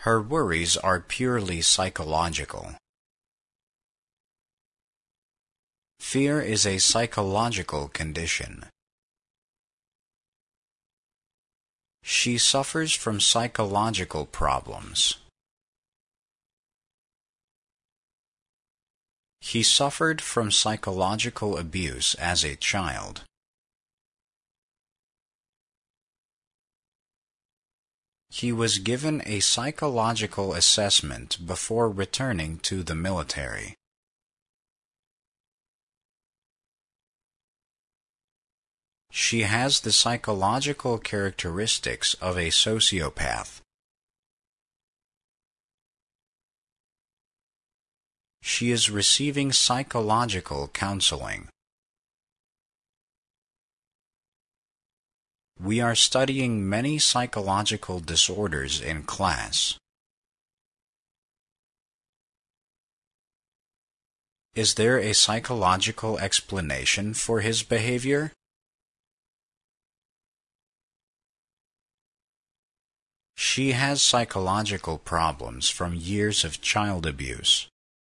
Her worries are purely psychological. Fear is a psychological condition. She suffers from psychological problems. He suffered from psychological abuse as a child. He was given a psychological assessment before returning to the military. She has the psychological characteristics of a sociopath. She is receiving psychological counseling. We are studying many psychological disorders in class. Is there a psychological explanation for his behavior? She has psychological problems from years of child abuse.